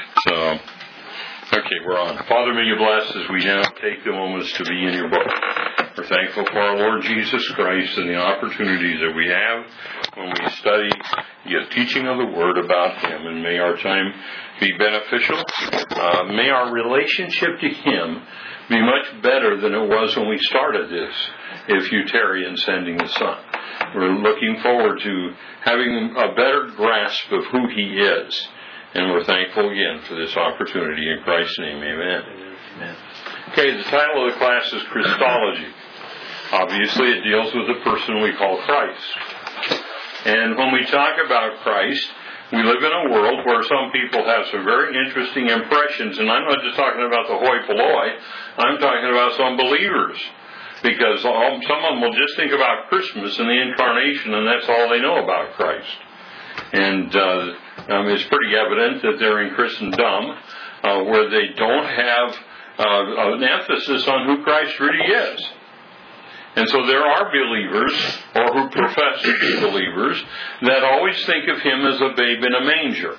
So, okay, we're on. Father, may you bless as we now take the moments to be in your book. We're thankful for our Lord Jesus Christ and the opportunities that we have when we study, get teaching of the Word about Him, and may our time be beneficial. May our relationship to Him be much better than it was when we started this, if you tarry in sending the Son. We're looking forward to having a better grasp of who He is, and we're thankful again for this opportunity. In Christ's name, amen. Amen. Okay, the title of the class is Christology. Obviously, it deals with the person we call Christ. And when we talk about Christ, we live in a world where some people have some very interesting impressions, and I'm not just talking about the hoi polloi, I'm talking about some believers. Because some of them will just think about Christmas and the Incarnation, and that's all they know about Christ. And it's pretty evident that they're in Christendom, where they don't have an emphasis on who Christ really is. And so there are believers, or who profess to be believers, that always think of Him as a babe in a manger.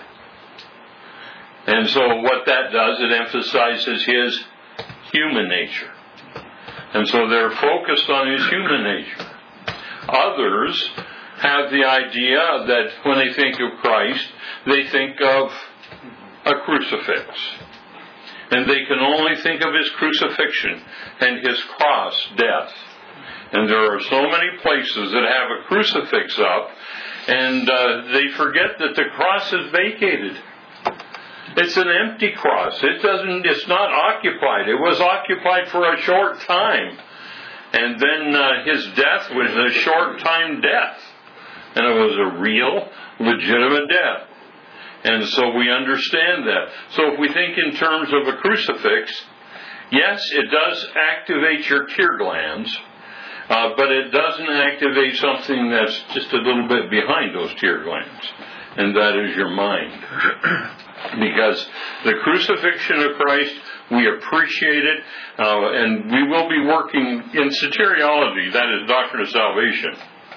And so what that does, it emphasizes His human nature. And so they're focused on His human nature. Others have the idea that when they think of Christ, they think of a crucifix. And they can only think of His crucifixion and His cross, death. And there are so many places that have a crucifix up, and they forget that the cross is vacated. It's an empty cross. It's not occupied. It was occupied for a short time. And then His death was a short time death. And it was a real, legitimate death. And so we understand that. So if we think in terms of a crucifix, yes, it does activate your tear glands, but it doesn't activate something that's just a little bit behind those tear glands, and that is your mind. Because the crucifixion of Christ, we appreciate it, and we will be working in soteriology, that is doctrine of salvation.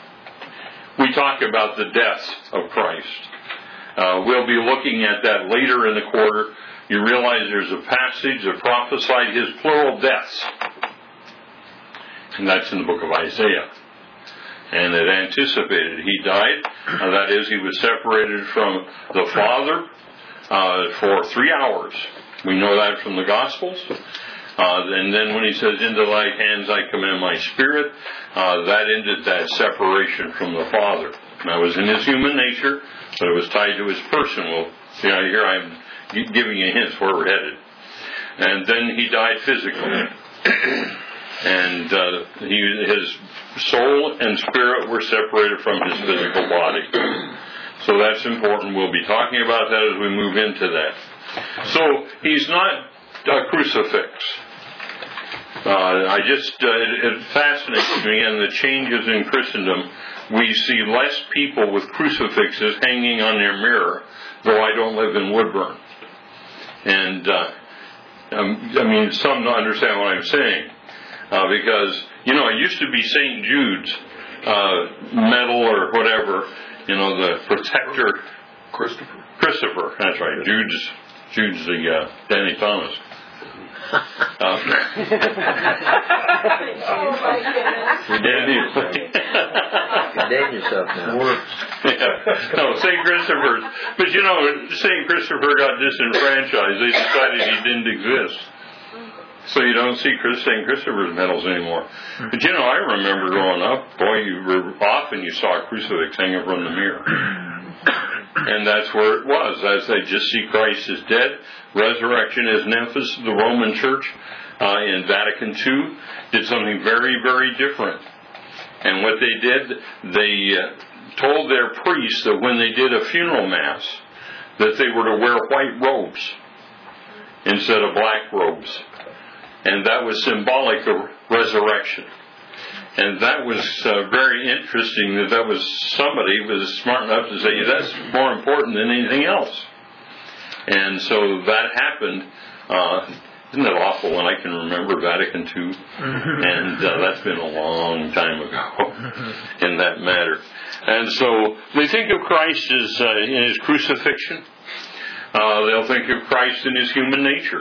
We talk about the death of Christ. We'll be looking at that later in the quarter. You realize there's a passage that prophesied His plural deaths. And that's in the book of Isaiah. And it anticipated. He died. That is, He was separated from the Father for 3 hours. We know that from the Gospels. And then when He says, "Into Thy hands I commend my spirit," that ended that separation from the Father. That was in His human nature, but it was tied to His person. Well, see, here I'm giving you hints where we're headed. And then He died physically. And His soul and spirit were separated from His physical body. So that's important. We'll be talking about that as we move into that. So He's not a crucifix. It fascinates me, and the changes in Christendom. We see less people with crucifixes hanging on their mirror, though I don't live in Woodburn. And, some don't understand what I'm saying. Because, it used to be St. Jude's medal or whatever, the protector. Christopher, that's right. Jude's the Danny Thomas. Oh my goodness. Condemn yourself now. No, St. Christopher's. But St. Christopher got disenfranchised. They decided he didn't exist. So you don't see St. Christopher's medals anymore. But I remember growing up, often you saw a crucifix hanging from the mirror. And that's where it was. As they just see Christ as dead, resurrection is an emphasis. The Roman Church in Vatican II did something very, very different. And what they did, they told their priests that when they did a funeral mass, that they were to wear white robes instead of black robes. And that was symbolic of resurrection. And that was very interesting that was somebody was smart enough to say, that's more important than anything else. And so that happened. Isn't that awful when I can remember Vatican II? And that's been a long time ago in that matter. And so they think of Christ as in His crucifixion. They'll think of Christ in his human nature.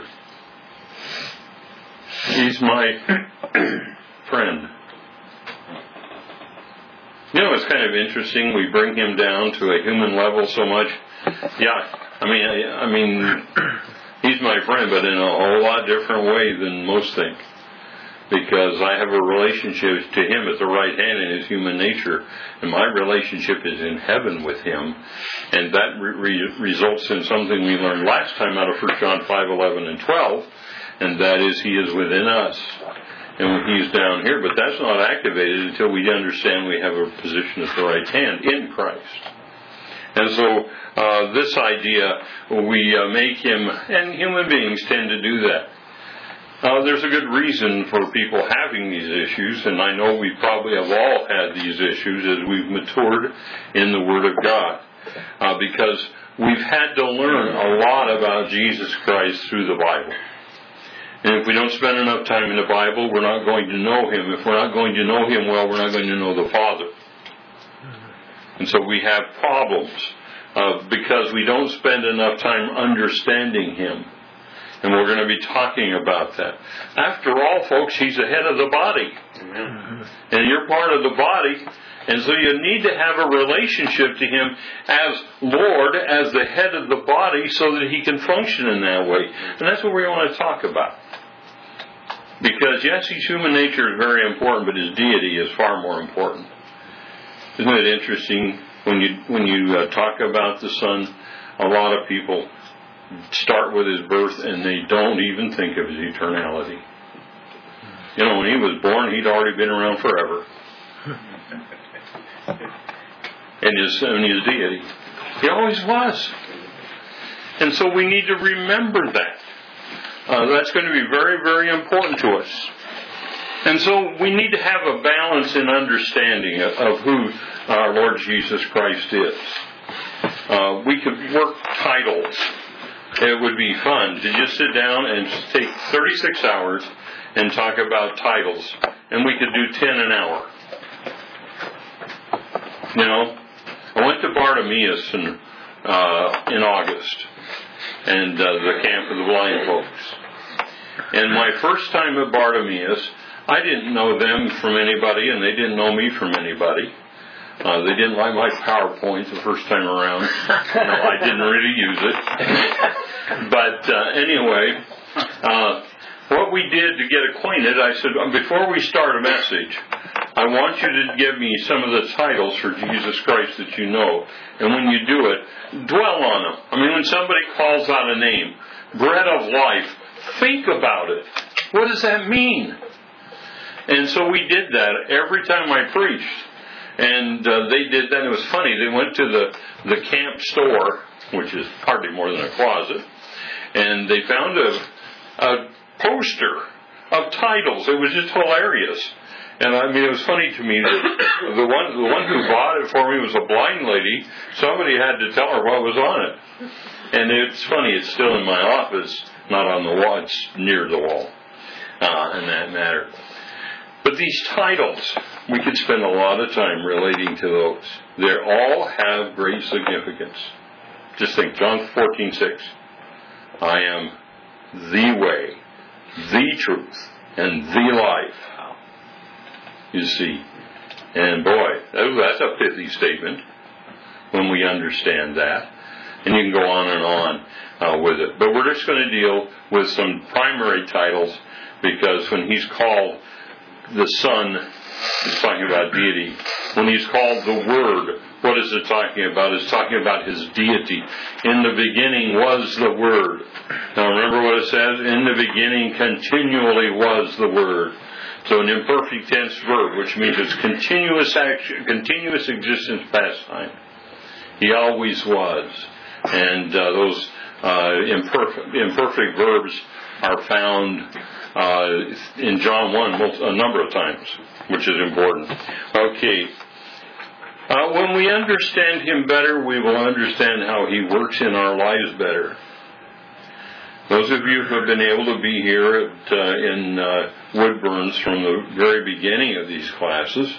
He's my friend. You know, it's kind of interesting. We bring him down to a human level so much. Yeah, I mean, he's my friend, but in a whole lot different way than most think. Because I have a relationship to him at the right hand in his human nature, and my relationship is in heaven with him, and that results in something we learned last time out of 1 John 5:11 and 12, and that is he is within us, and he's down here, but that's not activated until we understand we have a position at the right hand in Christ. And so this idea, we make him, and human beings tend to do that. There's a good reason for people having these issues, and I know we probably have all had these issues as we've matured in the Word of God, because we've had to learn a lot about Jesus Christ through the Bible. And if we don't spend enough time in the Bible, we're not going to know Him. If we're not going to know Him well, we're not going to know the Father. And so we have problems because we don't spend enough time understanding Him. And we're going to be talking about that. After all, folks, He's the head of the body. Amen. And you're part of the body. And so you need to have a relationship to Him as Lord, as the head of the body, so that He can function in that way. And that's what we want to talk about. Because, yes, His human nature is very important, but His deity is far more important. Isn't it interesting when you talk about the Son? A lot of people start with His birth and they don't even think of His eternality. You know, when He was born, He'd already been around forever. And his deity. He always was. And so we need to remember that. That's going to be very, very important to us. And so we need to have a balance in understanding of who our Lord Jesus Christ is. We could work titles. It would be fun to just sit down and take 36 hours and talk about titles. And we could do 10 an hour. You know, I went to Bartimaeus in August, and the camp of the blind folks. And my first time at Bartimaeus, I didn't know them from anybody, and they didn't know me from anybody. They didn't like my PowerPoint the first time around. No, I didn't really use it. But anyway, what we did to get acquainted, I said, before we start a message, I want you to give me some of the titles for Jesus Christ that you know. And when you do it, dwell on them. I mean, when somebody calls out a name, bread of life, think about it. What does that mean? And so we did that every time I preached. And they did that. It was funny. They went to the camp store, which is hardly more than a closet, and they found a poster of titles. It was just hilarious. And I mean, it was funny to me that the one who bought it for me was a blind lady. Somebody had to tell her what was on it. And it's funny, it's still in my office, not on the wall, it's near the wall, in that matter. But these titles, we could spend a lot of time relating to those. They all have great significance. Just think, John 14:6. I am the way, the truth, and the life. You see. And boy, that's a pithy statement when we understand that. And you can go on and on with it. But we're just going to deal with some primary titles, because when He's called the Son, He's talking about deity. When He's called the Word, what is it talking about? It's talking about His deity. In the beginning was the Word. Now remember what it says? In the beginning continually was the Word. So an imperfect tense verb, which means it's continuous action, continuous existence past time. He always was. And those imperfect verbs are found in John 1 a number of times, which is important. Okay. When we understand Him better, we will understand how He works in our lives better. Those of you who have been able to be here in Woodburns from the very beginning of these classes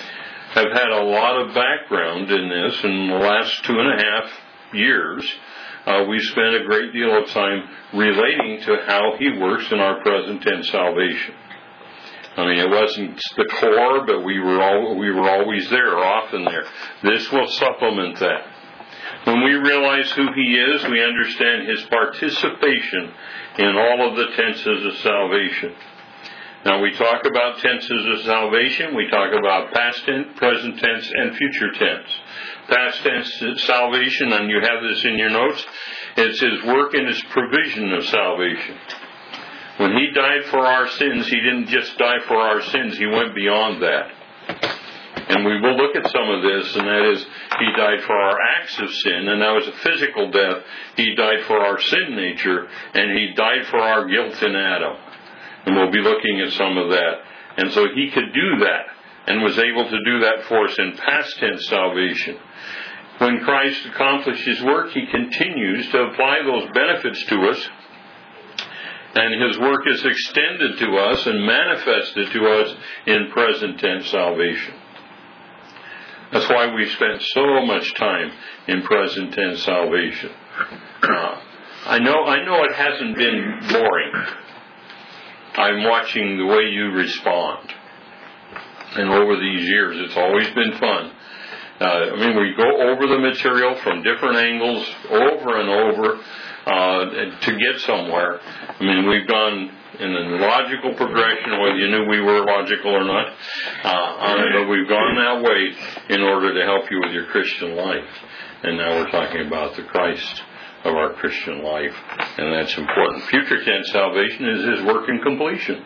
have had a lot of background in this in the last 2.5 years. we spent a great deal of time relating to how He works in our present tense salvation. I mean, it wasn't the core, but we were always there, or often there. This will supplement that. When we realize who He is, we understand His participation in all of the tenses of salvation. Now, we talk about tenses of salvation. We talk about past tense, present tense, and future tense. Past tense salvation, and you have this in your notes, it's His work and His provision of salvation. When He died for our sins, He didn't just die for our sins, He went beyond that. And we will look at some of this, and that is, He died for our acts of sin, and that was a physical death. He died for our sin nature, and He died for our guilt in Adam. And we'll be looking at some of that. And so He could do that, and was able to do that for us in past tense salvation. When Christ accomplished His work, He continues to apply those benefits to us, and His work is extended to us and manifested to us in present tense salvation. That's why we spent so much time in present tense salvation. I know it hasn't been boring. I'm watching the way you respond. And over these years, it's always been fun. We go over the material from different angles over and over to get somewhere. We've gone in a logical progression, whether you knew we were logical or not. But we've gone that way in order to help you with your Christian life. And now we're talking about the Christ of our Christian life. And that's important. Future tense salvation is His work in completion.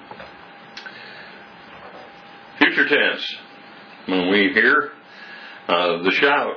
Future tense. When we hear the shout.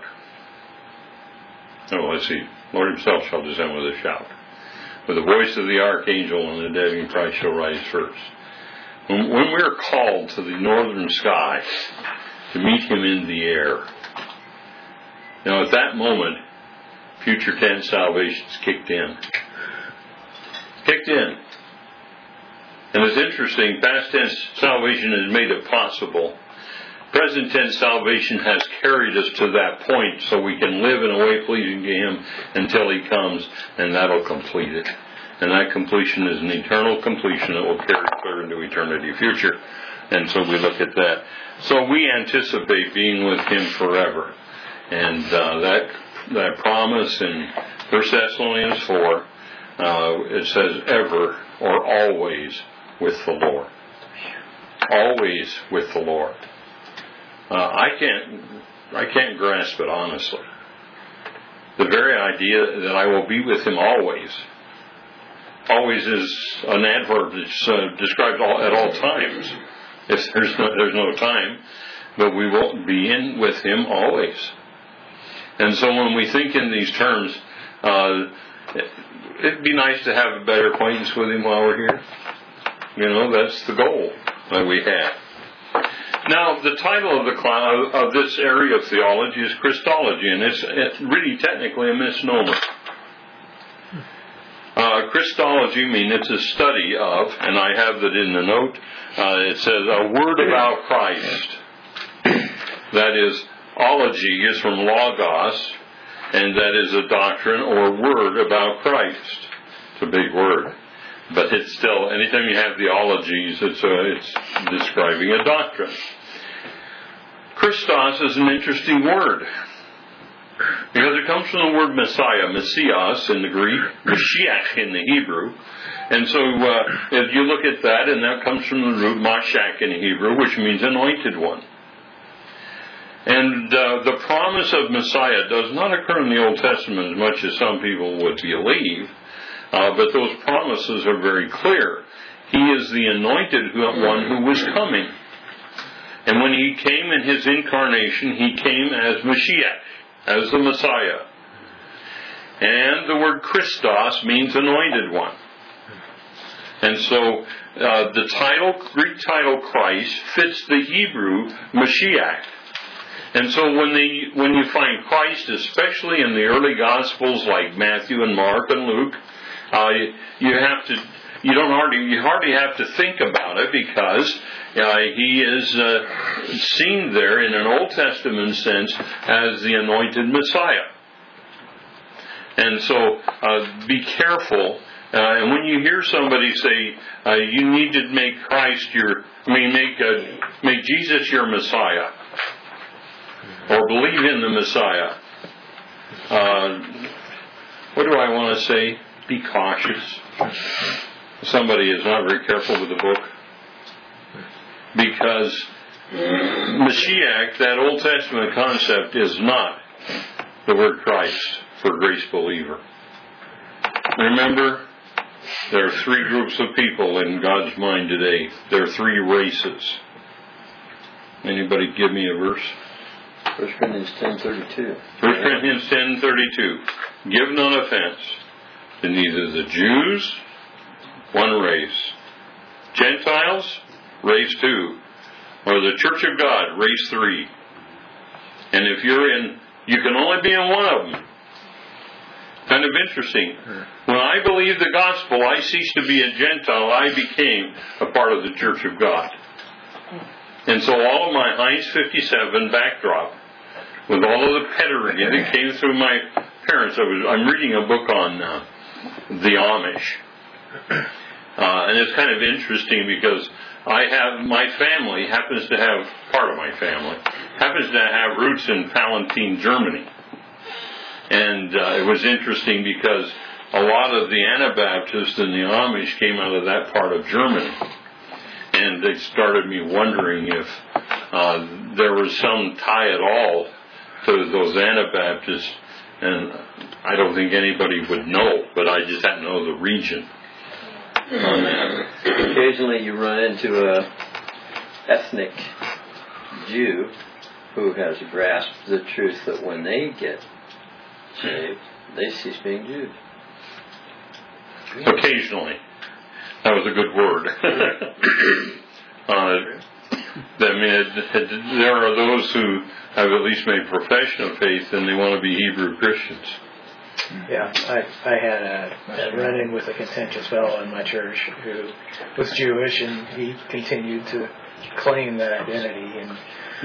Let's see. Lord Himself shall descend with a shout. With the voice of the archangel, and the dead in Christ shall rise first. When we're called to the northern sky to meet Him in the air, at that moment, future tense salvation's kicked in. Kicked in. And it's interesting, past tense salvation has made it possible. Present tense salvation has carried us to that point so we can live in a way pleasing to Him until He comes, and that'll complete it. And that completion is an eternal completion that will carry clear into eternity future. And so we look at that. So we anticipate being with Him forever. And that promise in 1 Thessalonians 4, it says ever or always with the Lord. Always with the Lord. I can't grasp it honestly. The very idea that I will be with Him always. Always is an adverb that's described at all times. If there's no time, but we will be in with Him always. And so when we think in these terms, it'd be nice to have a better acquaintance with Him while we're here. That's the goal that we have. Now, the title of this area of theology is Christology, and it's really technically a misnomer. Christology means it's a study of, and I have that in the note, it says a word about Christ. That is, ology is from logos, and that is a doctrine or word about Christ. It's a big word. But it's still, anytime you have the ologies, it's describing a doctrine. Christos is an interesting word because it comes from the word Messiah, Messias in the Greek, Mashiach in the Hebrew. And so if you look at that, and that comes from the root Mashach in Hebrew, which means anointed one. And the promise of Messiah does not occur in the Old Testament as much as some people would believe, but those promises are very clear. He is the anointed one who was coming. And when He came in His incarnation, He came as Mashiach, as the Messiah. And the word Christos means anointed one. And so the Greek title Christ fits the Hebrew Mashiach. And so when you find Christ, especially in the early Gospels like Matthew and Mark and Luke, you hardly have to think about it because He is seen there in an Old Testament sense as the anointed Messiah. And so be careful. And when you hear somebody say you need to make make Jesus your Messiah, or believe in the Messiah, what do I want to say? Be cautious. Somebody is not very careful with the book, because Mashiach, that Old Testament concept, is not the word Christ for grace believer. Remember, there are three groups of people in God's mind today. There are three races. Anybody give me a verse? 1 Corinthians 10:32. 1 Corinthians 10:32. Give none offense to neither the Jews, one race, Gentiles, race 2, or the Church of God, race 3. And if you can only be in one of them. Kind of interesting. When I believed the gospel, I ceased to be a Gentile. I became a part of the Church of God. And so all of my Heinz 57 backdrop, with all of the pedigree that came through my parents, I'm reading a book on the Amish. And it's kind of interesting because my family happens to have, part of my family, happens to have roots in Palatine, Germany. And it was interesting because a lot of the Anabaptists and the Amish came out of that part of Germany. And it started me wondering if there was some tie at all to those Anabaptists. And I don't think anybody would know, but I just happen to know the region on that. Occasionally you run into a ethnic Jew who has grasped the truth that when they get saved, they cease being Jews. Occasionally. That was a good word. There are those who have at least made profession of faith and they want to be Hebrew Christians. Yeah, I had a run-in with a contentious fellow in my church who was Jewish, and he continued to claim that identity and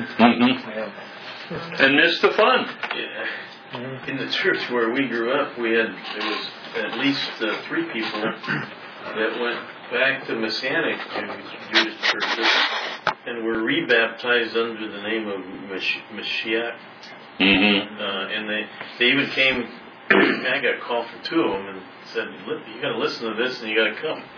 and missed the fun. Yeah. In the church where we grew up, there was at least 3 people that went back to Messianic Jewish churches and were rebaptized under the name of Mashiach. And they even came. I got a call from 2 of them and said, "You got to listen to this and you got to come."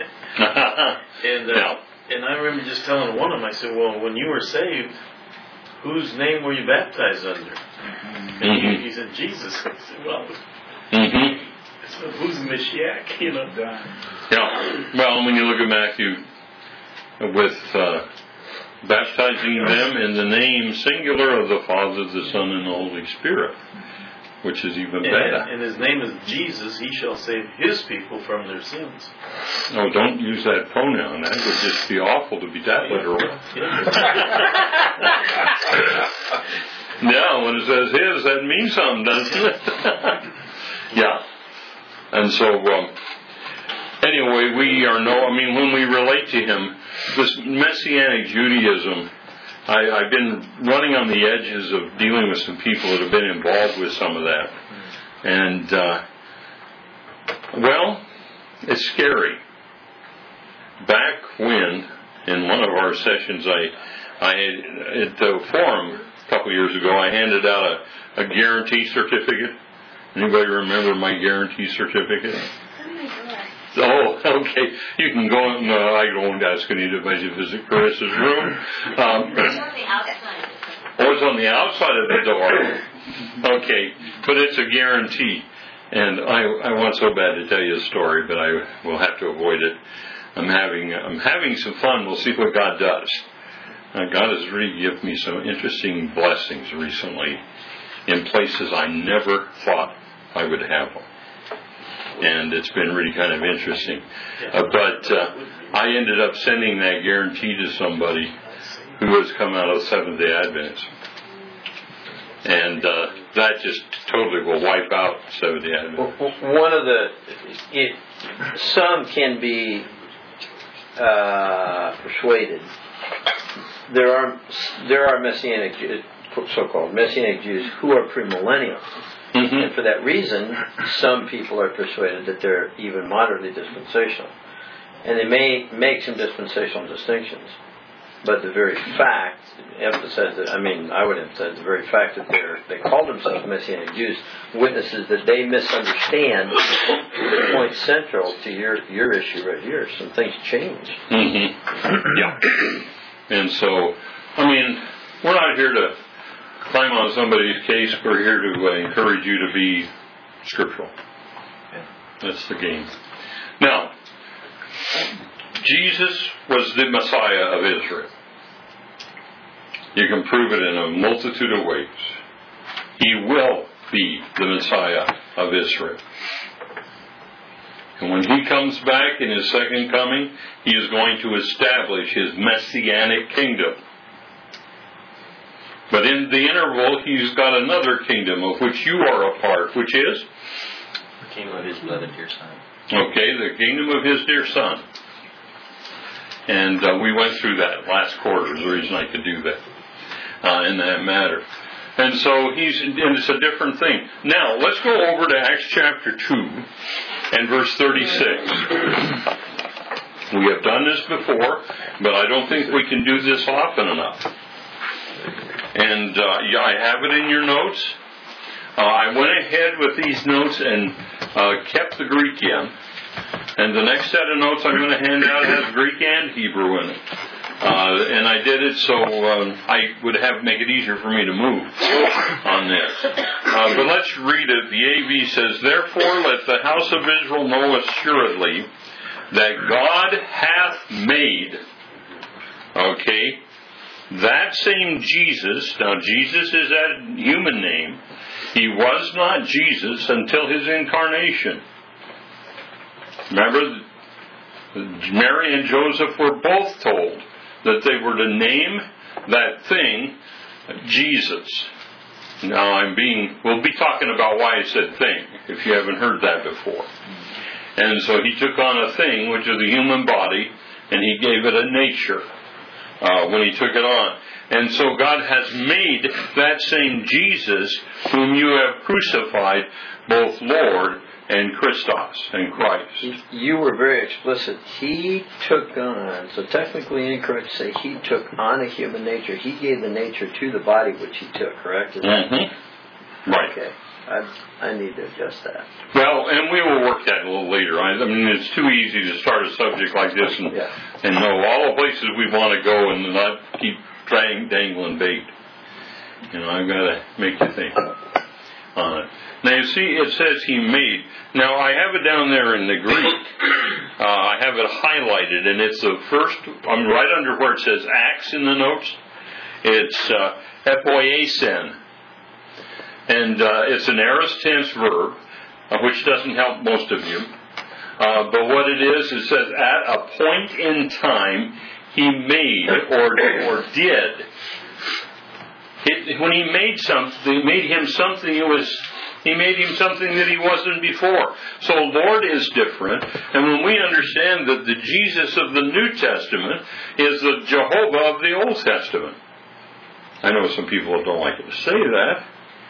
And I remember just telling one of them, I said, "Well, when you were saved, whose name were you baptized under?" And he said, "Jesus." I said, "Well, so who's Mashiach?" Yeah. Well, when you look at Matthew with baptizing them in the name singular of the Father, the Son, and the Holy Spirit, which is even better. And his name is Jesus. He shall save his people from their sins. No, don't use that pronoun. That would just be awful to be that literal. Yeah, when it says his, that means something, doesn't it? Yeah. And so, anyway, when we relate to him, this Messianic Judaism, I've been running on the edges of dealing with some people that have been involved with some of that. And, it's scary. Back when, in one of our sessions, at the forum a couple years ago, I handed out a guarantee certificate. Anybody remember my guarantee certificate? Oh, okay. You can go and I won't ask Anita if I visit Chris's room. It's on the outside. Oh, it's on the outside of the door. Okay, but it's a guarantee. And I want so bad to tell you a story, but I will have to avoid it. I'm having some fun. We'll see what God does. God has really given me some interesting blessings recently in places I never thought I would have them. And it's been really kind of interesting. But I ended up sending that guarantee to somebody who has come out of Seventh-day Adventists. And that just totally will wipe out Seventh-day Adventists. One of some can be persuaded. There are Messianic, so-called Messianic Jews who are premillennial. Mm-hmm. And for that reason, some people are persuaded that they're even moderately dispensational. And they may make some dispensational distinctions. But the very fact, I would emphasize the very fact that they call themselves Messianic Jews witnesses that they misunderstand the point central to your issue right here. Some things change. Mm-hmm. Yeah. And so, we're not here to climb on somebody's case. We're here to encourage you to be scriptural. That's the game. Now, Jesus was the Messiah of Israel. You can prove it in a multitude of ways. He will be the Messiah of Israel. And when He comes back in His second coming, He is going to establish His messianic kingdom. But in the interval, He's got another kingdom of which you are a part, which is? The kingdom of His beloved dear Son. Okay, the kingdom of His dear Son. And we went through that last quarter, is the reason I could do that in that matter. And so and it's a different thing. Now, let's go over to Acts chapter 2 and verse 36. We have done this before, but I don't think we can do this often enough. And I have it in your notes. I went ahead with these notes and kept the Greek in. And the next set of notes I'm going to hand out has Greek and Hebrew in it. And I did it so I would make it easier for me to move on this. But let's read it. The AV says, "Therefore let the house of Israel know assuredly that God hath made," okay, "that same Jesus," now Jesus is that human name, he was not Jesus until His incarnation. Remember, Mary and Joseph were both told that they were to name that thing Jesus. Now we'll be talking about why I said thing, if you haven't heard that before. And so He took on a thing, which is the human body, and He gave it a nature when He took it on. And so God has made that same Jesus, whom you have crucified, both Lord and Christos and Christ. You were very explicit. He took on, so technically incorrect to say He took on a human nature. He gave the nature to the body which He took, correct? Mm-hmm. Right. Okay. I need to adjust that. Well, and we will work that a little later. It's too easy to start a subject like this and know all the places we want to go and not keep dangling bait. I've got to make you think on it. Now, you see, it says He made. Now, I have it down there in the Greek. I have it highlighted, and it's the first, I'm right under where it says Acts in the notes. It's epoiesen. And it's an aorist tense verb, which doesn't help most of you. But what it is, it says, at a point in time, He made or did. When He made something, made Him something, He made Him something that He wasn't before. So Lord is different. And when we understand that the Jesus of the New Testament is the Jehovah of the Old Testament. I know some people don't like to say that.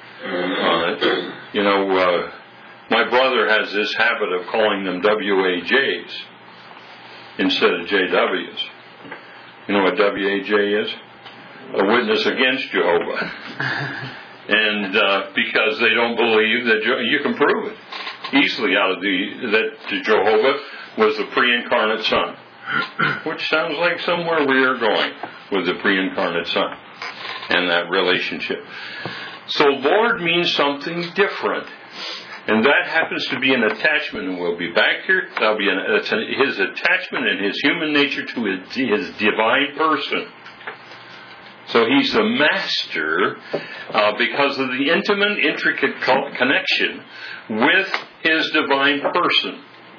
My brother has this habit of calling them WAJs instead of JWs. You know what WAJ is? A witness against Jehovah. And because they don't believe that you can prove it easily out of that Jehovah was the pre-incarnate Son, which sounds like somewhere we are going with the pre-incarnate Son and that relationship. So Lord means something different, and that happens to be an attachment, and we'll be back here. That'll be His attachment and His human nature to His divine person. So He's the master because of the intimate, intricate connection with His divine person.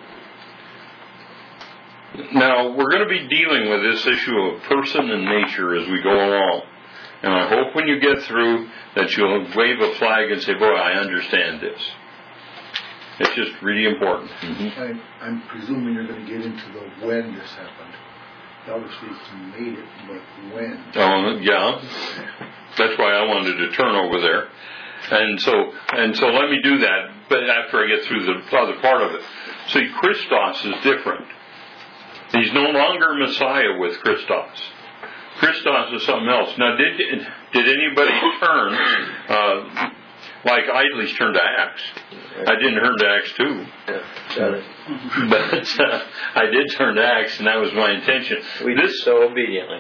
Now, we're going to be dealing with this issue of person and nature as we go along. And I hope when you get through that you'll wave a flag and say, boy, I understand this. It's just really important. I'm presuming you're going to get into the when this happened. obviously he made it, but when? Oh, yeah. That's why I wanted to turn over there. And so let me do that, but after I get through the other part of it. See, Christos is different. He's no longer Messiah with Christos. Christos is something else. Now, did anybody turn, like Idly's turned to Acts? I didn't turn to Acts 2. Yeah, but I did turn to Acts, and that was my intention. We did so obediently.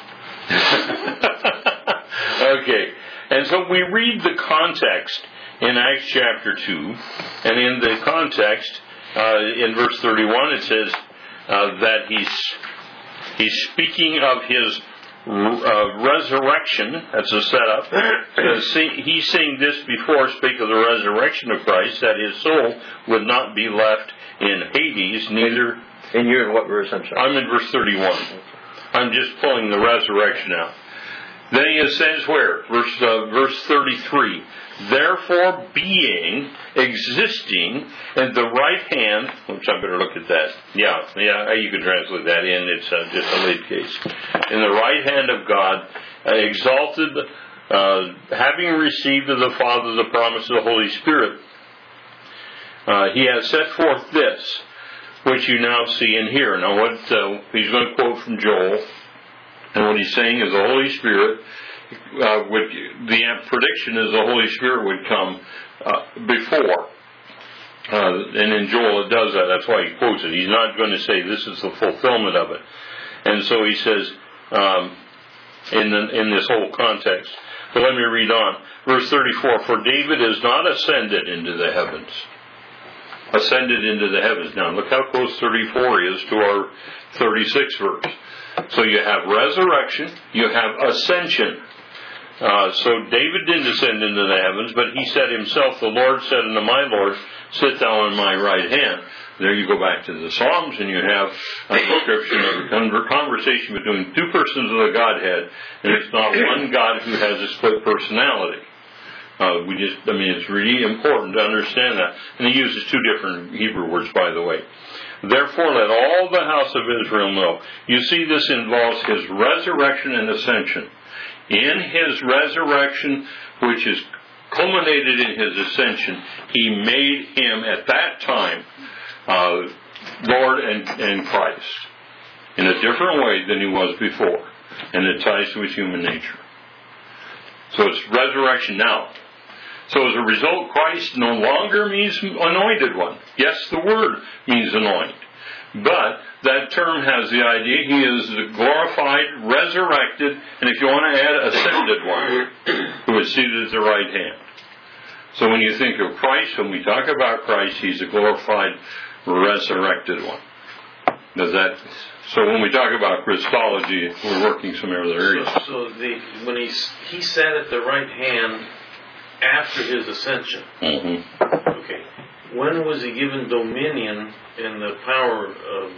Okay. And so we read the context in Acts chapter 2, and in the context, in verse 31, it says that he's speaking of his resurrection. That's a setup. He's saying this before, speak of the resurrection of Christ, that his soul would not be left in Hades, neither... And you're in what verse, I'm sorry? I'm in verse 31. I'm just pulling the resurrection out. Then he ascends where? Verse 33. Therefore, being, existing, at the right hand, which I better look at that. Yeah, you can translate that in. It's just a late case. In the right hand of God, exalted, having received of the Father the promise of the Holy Spirit, he has set forth this, which you now see and hear. Now, what he's going to quote from Joel. And what he's saying is the Holy Spirit the prediction is the Holy Spirit would come before. And in Joel it does that. That's why he quotes it. He's not going to say this is the fulfillment of it. And so he says in this whole context. But let me read on. Verse 34, for David is not ascended into the heavens. Ascended into the heavens. Now look how close 34 is to our 36 verse. So you have resurrection, you have ascension. So David didn't ascend into the heavens, but he said himself, the Lord said unto my Lord, sit thou on my right hand. There you go back to the Psalms, and you have a description of a conversation between two persons of the Godhead, and it's not one God who has a split personality. It's really important to understand that. And he uses two different Hebrew words, by the way. Therefore, let all the house of Israel know. You see, this involves his resurrection and ascension. In his resurrection, which is culminated in his ascension, he made him at that time Lord and Christ in a different way than he was before. And it ties to his human nature. So it's resurrection now. So as a result, Christ no longer means anointed one. Yes, the word means anoint. But that term has the idea he is the glorified, resurrected, and if you want to add, ascended one, who is seated at the right hand. So when you think of Christ, when we talk about Christ, he's a glorified, resurrected one. So when we talk about Christology, we're working some other areas. So when he sat at the right hand after his ascension. Mm-hmm. Okay. When was he given dominion and the power of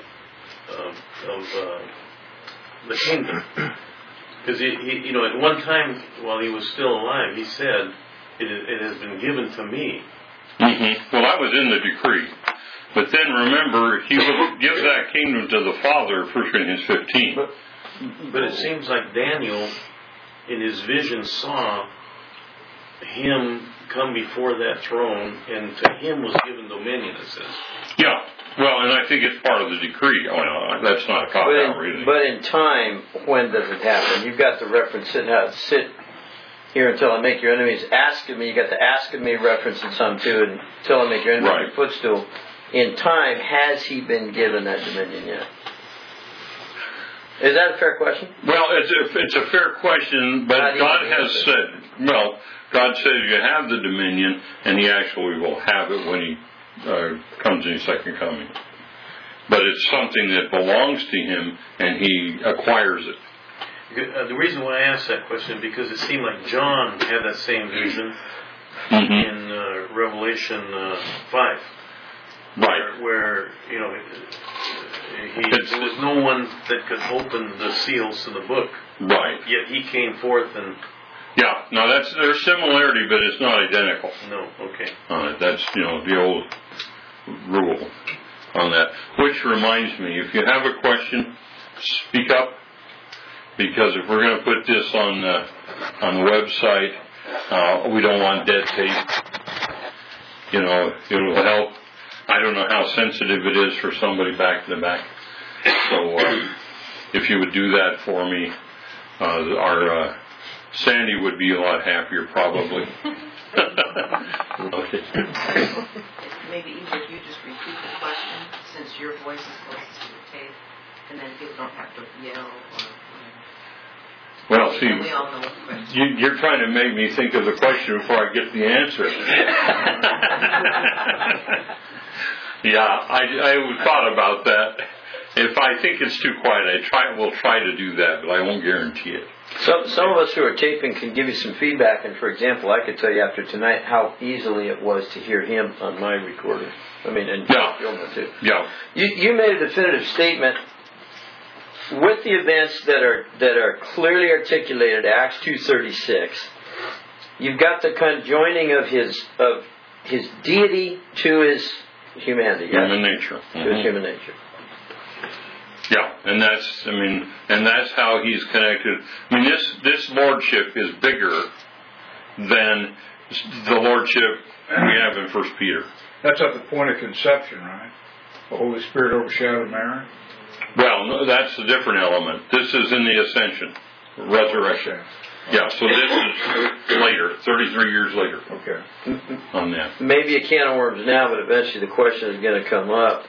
the kingdom? Because he at one time while he was still alive, he said, "It has been given to me." Mm-hmm. Well, that was in the decree. But then remember, he will give that kingdom to the Father, 1 Corinthians 15. But it seems like Daniel, in his vision, saw him come before that throne, and to him was given dominion, it says. Yeah. Well, and I think it's part of the decree. Oh, no, that's not a cop-out reading. But in time, when does it happen? You've got the reference, sit here until I make your enemies ask of me. You got the ask of me reference in Psalm 2, and until I make your enemies your footstool. In time, has he been given that dominion yet? Is that a fair question? Well, it's a fair question, but God has said, God says you have the dominion, and he actually will have it when he comes in his second coming. But it's something that belongs to him, and he acquires it. The reason why I asked that question, because it seemed like John had that same vision in Revelation 5. Right. Where there was no one that could open the seals to the book. Right. Yet he came forth and... Yeah. Now there's similarity, but it's not identical. No. Okay. That's the old rule on that. Which reminds me, if you have a question, speak up, because if we're going to put this on the website, we don't want dead tape. You know, it will help. I don't know how sensitive it is for somebody back in the back. So if you would do that for me, our Sandy would be a lot happier probably. Okay. Maybe easier if you just repeat the question, since your voice is closest to the tape, and then people don't have to yell or whatever. Well, see, We all know what the question you're trying to make me think of the question before I get the answer. Yeah, I thought about that. If I think it's too quiet, we'll try to do that, but I won't guarantee it. Some of us who are taping can give you some feedback, and for example, I could tell you after tonight how easily it was to hear him on my recording. I mean, and film it too. Yeah. You made a definitive statement with the events that are clearly articulated. Acts 2:36. You've got the conjoining of his deity to his humanity. Human nature. To his human nature. Yeah, and that's how he's connected. I mean, this lordship is bigger than the lordship we have in 1 Peter. That's at the point of conception, right? The Holy Spirit overshadowed Mary? Well, no, that's a different element. This is in the ascension, resurrection. Yeah, so this is later, 33 years later. Okay. On that. Maybe a can of worms now, but eventually the question is going to come up.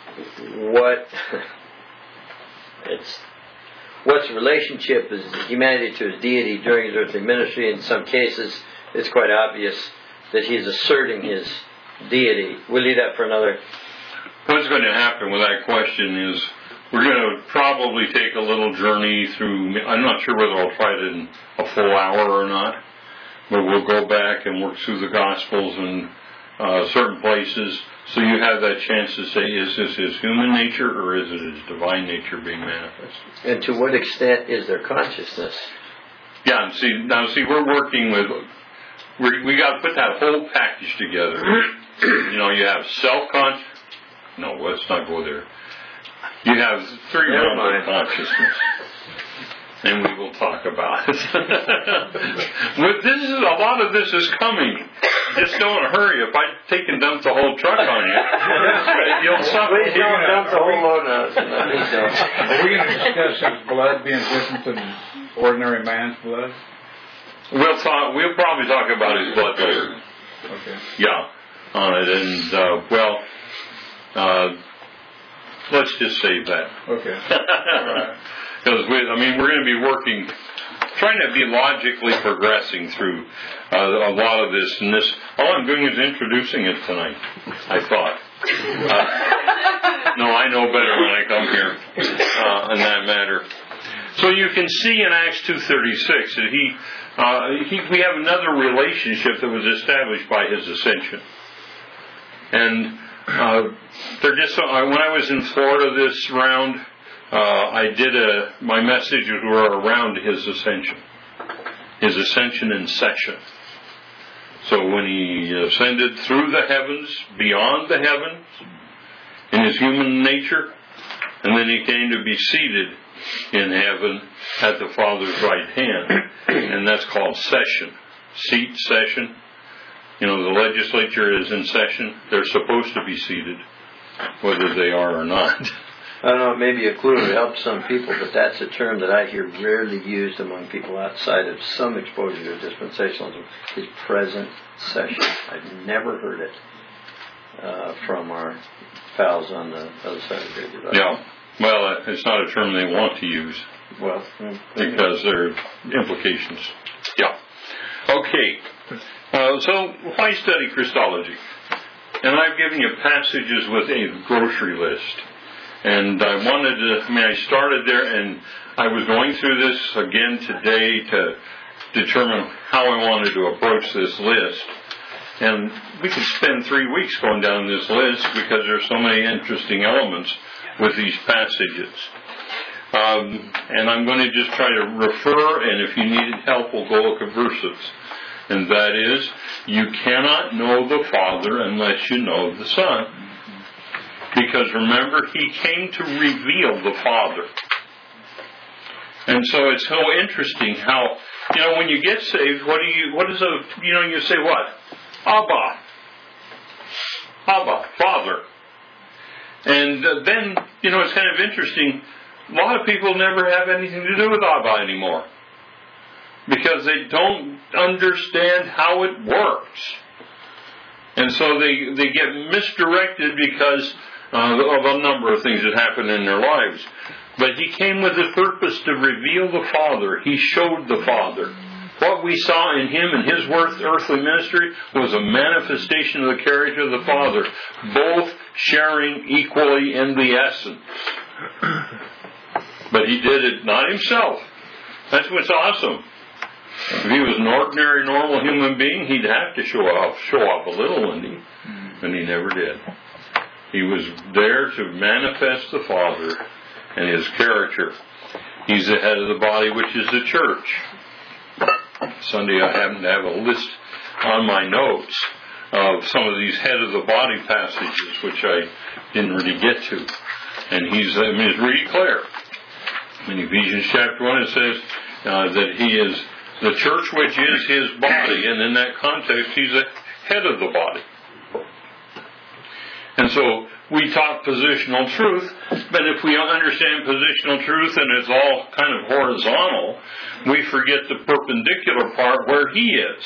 What's the relationship is humanity to his deity during his earthly ministry? In some cases, it's quite obvious that he's asserting his deity. We'll leave that for another. What's going to happen with that question is we're going to probably take a little journey through. I'm not sure whether I'll try it in a full hour or not, but we'll go back and work through the Gospels and certain places. So you have that chance to say, is this his human nature or is it his divine nature being manifested? And to what extent is there consciousness? Yeah, and see, we're working with, we got to put that whole package together. You know, you have self-conscious. No, let's not go there. You have three realms of consciousness. And we will talk about it. A lot of this is coming. Just don't hurry. If I take and dump the whole truck on you, you'll suffer. Please don't dump the whole load on us. Are we going to discuss his blood being different than ordinary man's blood? We'll probably talk about his blood later. Okay. Yeah, on it, and let's just save that. Okay. All right. Because we're going to be working, trying to be logically progressing through a lot of this. And this, all I'm doing is introducing it tonight, I thought. No, I know better when I come here in that matter. So you can see in Acts 2:36 that we have another relationship that was established by his ascension. And when I was in Florida this round, I did my messages were around his ascension in session. So when he ascended through the heavens, beyond the heavens, in his human nature, and then he came to be seated in heaven at the Father's right hand, and that's called session. Seat, session. You know, the legislature is in session. They're supposed to be seated, whether they are or not. I don't know, maybe a clue to help some people, but that's a term that I hear rarely used among people outside of some exposure to dispensationalism, is present session. I've never heard it from our pals on the other side of the divide. Yeah, well, it's not a term they want to use. Well, because there are implications. Yeah. Okay. So why study Christology? And I've given you passages with a grocery list. And I started there, and I was going through this again today to determine how I wanted to approach this list. And we could spend 3 weeks going down this list because there's so many interesting elements with these passages. And I'm going to just try to refer, and if you needed help, we'll go look at verses. And that is, you cannot know the Father unless you know the Son. Because remember, He came to reveal the Father. And so it's so interesting how, when you get saved, you say what? Abba. Abba, Father. And then, it's kind of interesting. A lot of people never have anything to do with Abba anymore, because they don't understand how it works. And so they get misdirected because of a number of things that happen in their lives. But He came with the purpose to reveal the Father. He showed the Father. What we saw in Him and His earthly ministry was a manifestation of the character of the Father, both sharing equally in the essence. But He did it not Himself. That's what's awesome. If He was an ordinary, normal human being, He'd have to show off a little, wouldn't He? And He never did. He was there to manifest the Father and His character. He's the head of the body, which is the church. Sunday I happen to have a list on my notes of some of these head of the body passages, which I didn't really get to. And it's really clear. In Ephesians chapter 1 it says that He is the church, which is His body, and in that context He's the head of the body. And so we talk positional truth, but if we understand positional truth and it's all kind of horizontal, we forget the perpendicular part where He is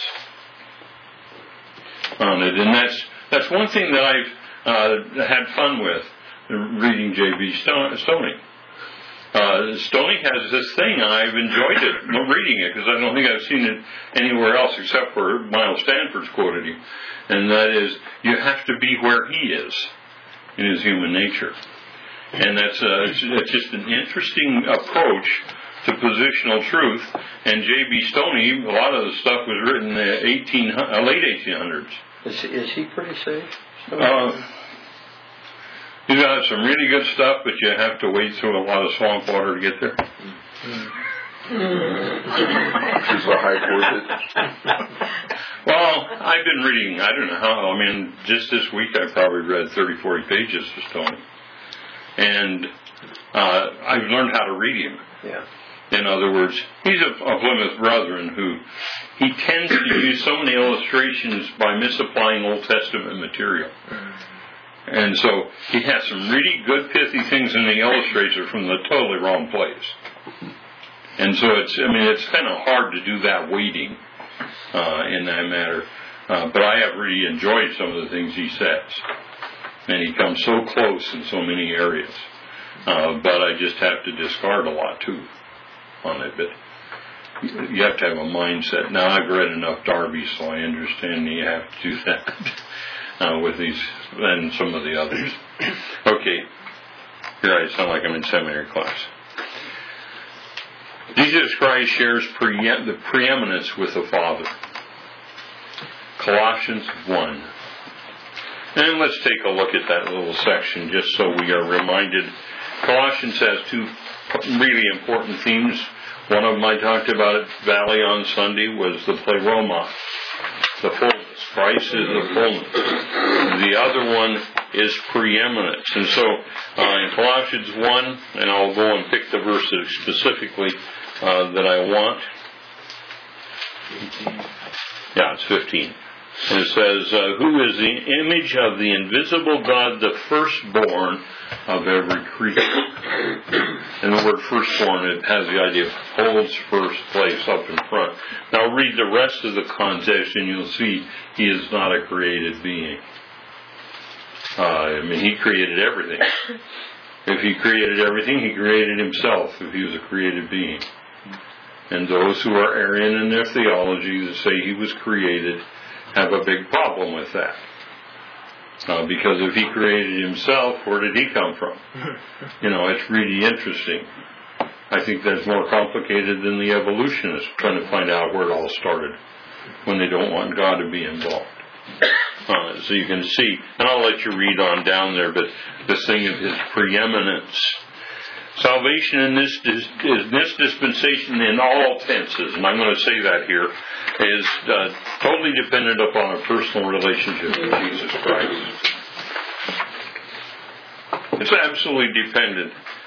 on it. And that's one thing that I've had fun with reading J.B. Stoney. Stoney has this thing, and I've enjoyed it, reading it, because I don't think I've seen it anywhere else except for Miles Stanford's quoted him. And that is, you have to be where He is in His human nature. And that's it's just an interesting approach to positional truth. And J.B. Stoney, a lot of the stuff was written in the late 1800s. Is he pretty safe? He's got some really good stuff, but you have to wade through a lot of swamp water to get there. Is the hype worth it? Well, I've been reading, I don't know how, just this week I probably read 30, 40 pages of Stoney. And I've learned how to read him. Yeah. In other words, he's a Plymouth Brethren who he tends to use so many illustrations by misapplying Old Testament material. And so he has some really good pithy things in the illustrator from the totally wrong place. And so it's kind of hard to do that weighting in that matter. But I have really enjoyed some of the things he says. And he comes so close in so many areas. But I just have to discard a lot too on it. But you have to have a mindset. Now I've read enough Darby, so I understand that you have to do that with these and some of the others. Okay. Here I sound like I'm in seminary class. Jesus Christ shares the preeminence with the Father. Colossians 1. And let's take a look at that little section just so we are reminded. Colossians has two really important themes. One of them I talked about at Valley on Sunday was the pleroma, the fullness. Christ is the fullness. The other one is preeminence. And so in Colossians 1, and I'll go and pick the verse specifically that I want. Yeah, it's 15. And it says, who is the image of the invisible God, the firstborn of every creature. And the word firstborn, it has the idea of holds first place up in front. Now read the rest of the context and you'll see he is not a created being. He created everything. If he created everything, he created himself if he was a created being. And those who are Arian in their theology that say he was created have a big problem with that. Because if he created himself, where did he come from? It's really interesting. I think that's more complicated than the evolutionists trying to find out where it all started when they don't want God to be involved. So you can see, and I'll let you read on down there, but this thing of his preeminence. Salvation in this dispensation in all tenses, and I'm going to say that here, is totally dependent upon a personal relationship with Jesus Christ. It's absolutely dependent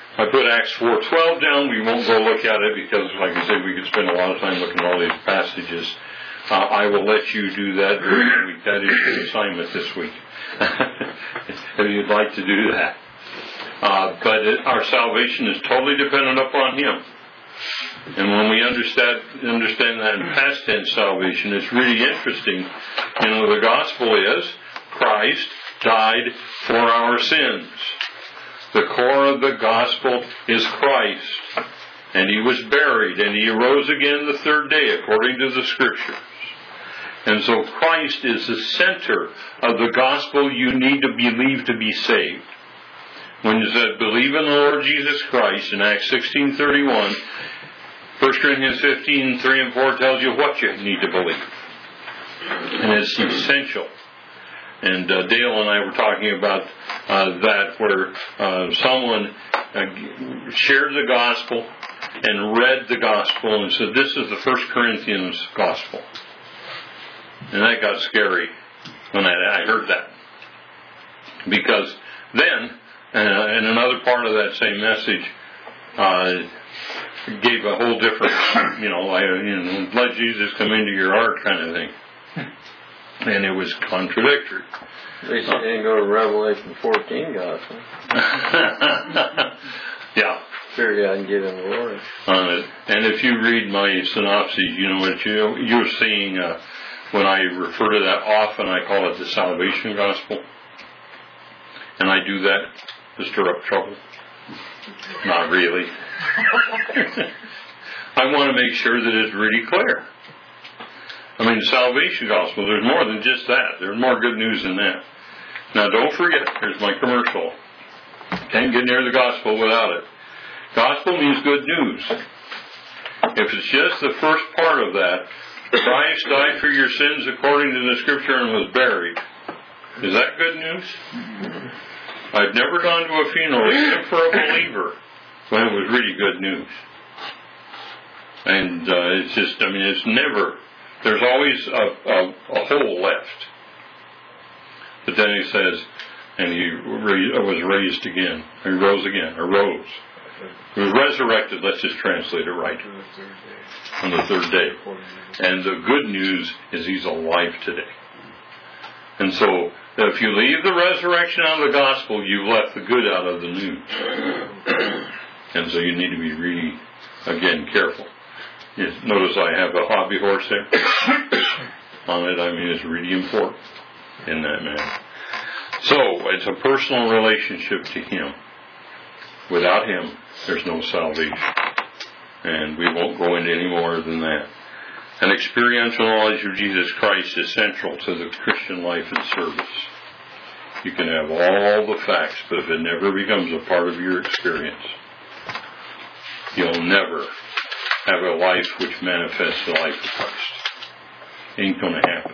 I put Acts 4:12 down. We won't go look at it because, like I said, we could spend a lot of time looking at all these passages. I will let you do that during the week. That is your assignment this week, if you'd like to do that. But our salvation is totally dependent upon Him. And when we understand that in past tense salvation, it's really interesting. The gospel is Christ died for our sins. The core of the gospel is Christ. And He was buried, and He arose again the third day, according to the Scriptures. And so Christ is the center of the gospel you need to believe to be saved. When you said, believe in the Lord Jesus Christ, in Acts 16:31, 1 Corinthians 15:3 and 4 tells you what you need to believe. And it's essential. And Dale and I were talking about that, where someone shared the gospel and read the gospel and said, this is the 1 Corinthians gospel. And that got scary when I heard that. Because then, in another part of that same message, gave a whole different, let Jesus come into your heart kind of thing. And it was contradictory. At least you didn't go to Revelation 14 gospel. Yeah. Sure, God can give Him glory. And if you read my synopsis, what you're seeing, when I refer to that often, I call it the salvation gospel. And I do that to stir up trouble. Not really. I want to make sure that it's really clear. I mean, the salvation gospel, there's more than just that. There's more good news than that. Now, don't forget, here's my commercial. Can't get near the gospel without it. Gospel means good news. If it's just the first part of that, Christ died for your sins according to the Scripture and was buried. Is that good news? I've never gone to a funeral except for a believer when it was really good news. And it's just, it's never, there's always a hole left. But then he says, and He was raised again. He rose again, or rose. He was resurrected, let's just translate it right. On the third day. And the good news is He's alive today. And so, if you leave the resurrection out of the gospel, you've left the good out of the news. And so you need to be really, again, careful. Yes, notice I have a hobby horse there on it. It's really important in that manner. So, it's a personal relationship to Him. Without Him, there's no salvation. And we won't go into any more than that. An experiential knowledge of Jesus Christ is central to the Christian life and service. You can have all the facts, but if it never becomes a part of your experience, you'll never have a life which manifests the life of Christ. Ain't going to happen.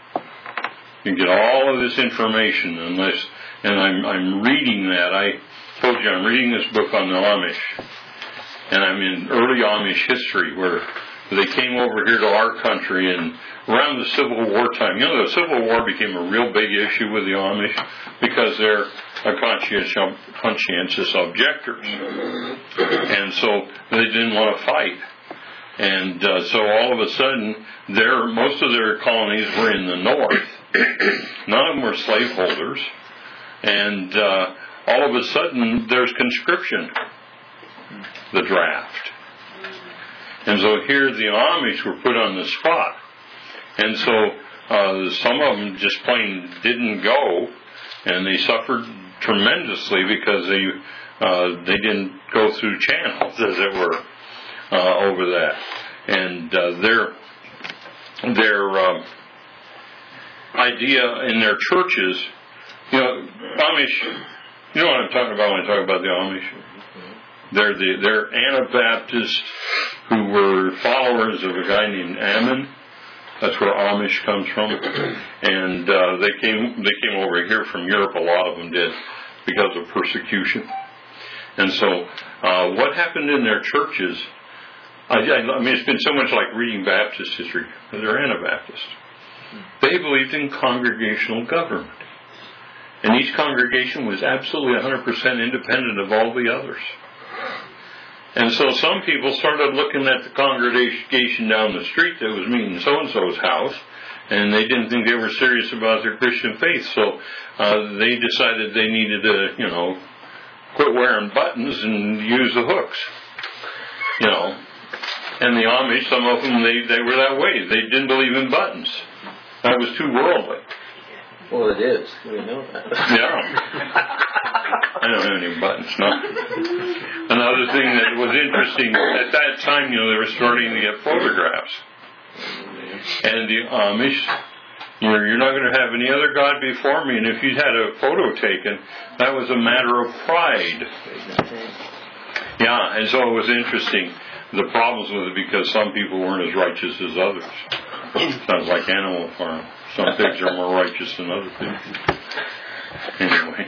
You get all of this information unless, and I'm reading that. I told you I'm reading this book on the Amish, and I'm in early Amish history where they came over here to our country, and around the Civil War time, the Civil War became a real big issue with the Amish because they're conscientious objectors, and so they didn't want to fight. And so all of a sudden, most of their colonies were in the north. None of them were slaveholders. And all of a sudden, there's conscription, the draft. And so here the Amish were put on the spot. And so some of them just plain didn't go, and they suffered tremendously because they didn't go through channels, as it were. Over that, and their idea in their churches, Amish. You know what I'm talking about when I talk about the Amish? They're Anabaptists who were followers of a guy named Ammon. That's where Amish comes from, and they came over here from Europe. A lot of them did because of persecution, and so what happened in their churches? It's been so much like reading Baptist history. They're Anabaptists. They believed in congregational government. And each congregation was absolutely 100% independent of all the others. And so some people started looking at the congregation down the street that was meeting so-and-so's house, and they didn't think they were serious about their Christian faith. So they decided they needed to, quit wearing buttons and use the hooks. And the Amish, some of them, they were that way. They didn't believe in buttons. That was too worldly. Well, it is. We know that. Yeah. I don't have any buttons, no. Another thing that was interesting, at that time, they were starting to get photographs. And the Amish, you're not going to have any other God before me. And if you had a photo taken, that was a matter of pride. Yeah, and so it was interesting. The problems with it because some people weren't as righteous as others. Sounds like Animal Farm. Some pigs are more righteous than other pigs. Anyway.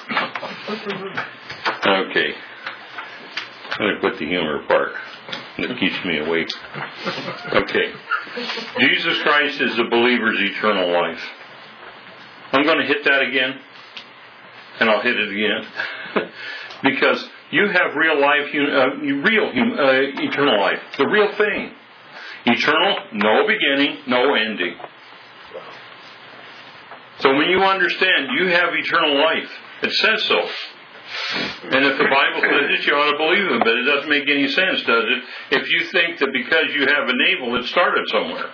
Okay. I'm going to put the humor part. That keeps me awake. Okay. Jesus Christ is the believer's eternal life. I'm going to hit that again. And I'll hit it again. Because you have real life, eternal life. The real thing. Eternal, no beginning, no ending. So when you understand you have eternal life, it says so. And if the Bible says it, you ought to believe it, but it doesn't make any sense, does it? If you think that because you have a navel, it started somewhere.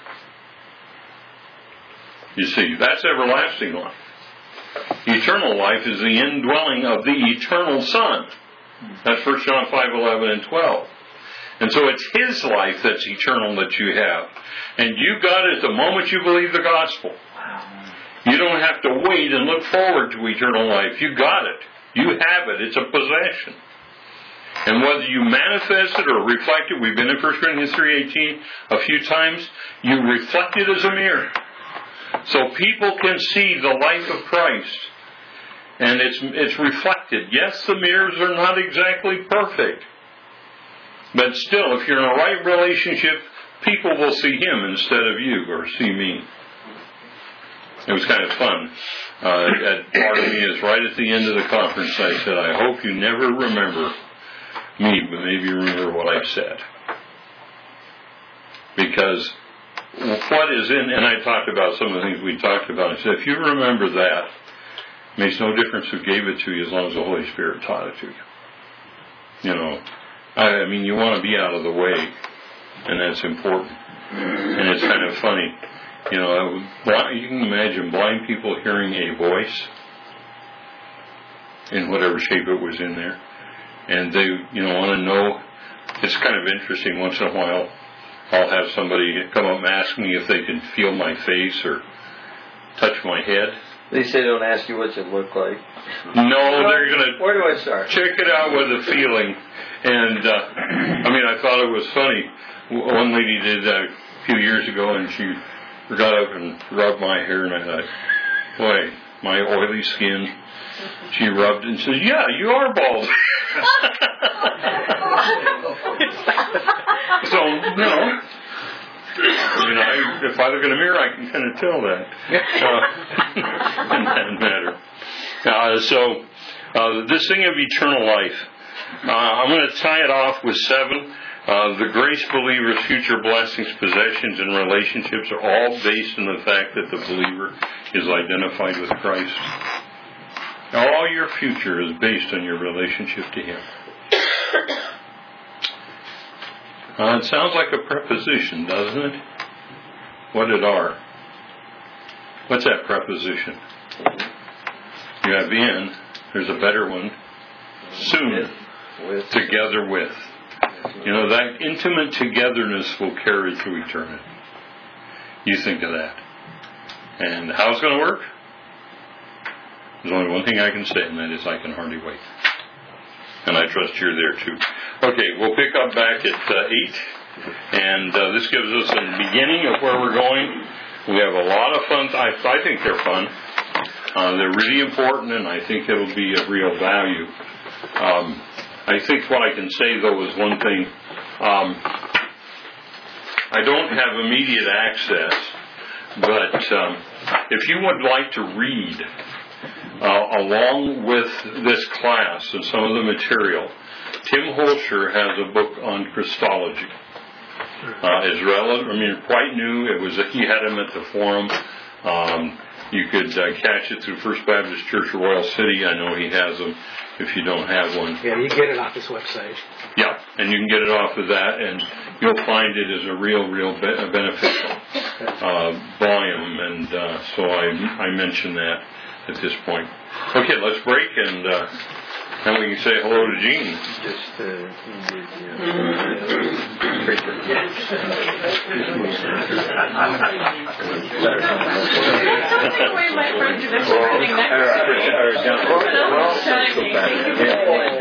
You see, that's everlasting life. Eternal life is the indwelling of the eternal Son. That's 1 John 5:11 and 12. And so it's His life that's eternal that you have. And you got it the moment you believe the gospel. You don't have to wait and look forward to eternal life. You got it. You have it. It's a possession. And whether you manifest it or reflect it, we've been in 1 Corinthians 3:18 a few times, you reflect it as a mirror. So people can see the life of Christ. And it's reflected. Yes, the mirrors are not exactly perfect. But still, if you're in a right relationship, people will see Him instead of you, or see me. It was kind of fun. Part of me is right at the end of the conference. I said, I hope you never remember me, but maybe you remember what I said. Because what is in, and I talked about some of the things we talked about. I said, if you remember that, it makes no difference who gave it to you as long as the Holy Spirit taught it to you. I mean, you want to be out of the way, and that's important. And it's kind of funny. You can imagine blind people hearing a voice in whatever shape it was in there. And they, want to know. It's kind of interesting. Once in a while, I'll have somebody come up and ask me if they can feel my face or touch my head. At least they don't ask you what's it look like. No, they're going to... Where do I start? Check it out with a feeling. And, I thought it was funny. One lady did that a few years ago, and she got up and rubbed my hair, and I thought, boy, my oily skin. She rubbed and said, yeah, you are bald. So, if I look in a mirror, I can kind of tell that. In that matter. This thing of eternal life, I'm going to tie it off with 7. The grace believer's future blessings, possessions, and relationships are all based on the fact that the believer is identified with Christ. All your future is based on your relationship to Him. It sounds like a preposition, doesn't it? What it are? What's that preposition? You have in. There's a better one. Soon. With. Together with. That intimate togetherness will carry through eternity. You think of that. And how's it going to work? There's only one thing I can say, and that is I can hardly wait. And I trust you're there too. Okay, we'll pick up back at 8. And this gives us a beginning of where we're going. We have a lot of fun. I think they're fun. They're really important, and I think it'll be of real value. I think what I can say, though, is one thing. I don't have immediate access, but if you would like to read along with this class and some of the material, Tim Holscher has a book on Christology. It's relevant, quite new. He had him at the forum. You could catch it through First Baptist Church of Royal City. I know he has them if you don't have one. Yeah, you get it off his website. Yeah, and you can get it off of that, and you'll find it as a real beneficial volume, and so I mention that at this point. Okay, let's break, and then we can say hello to Gene. Just Away my friends, they're sitting next to me.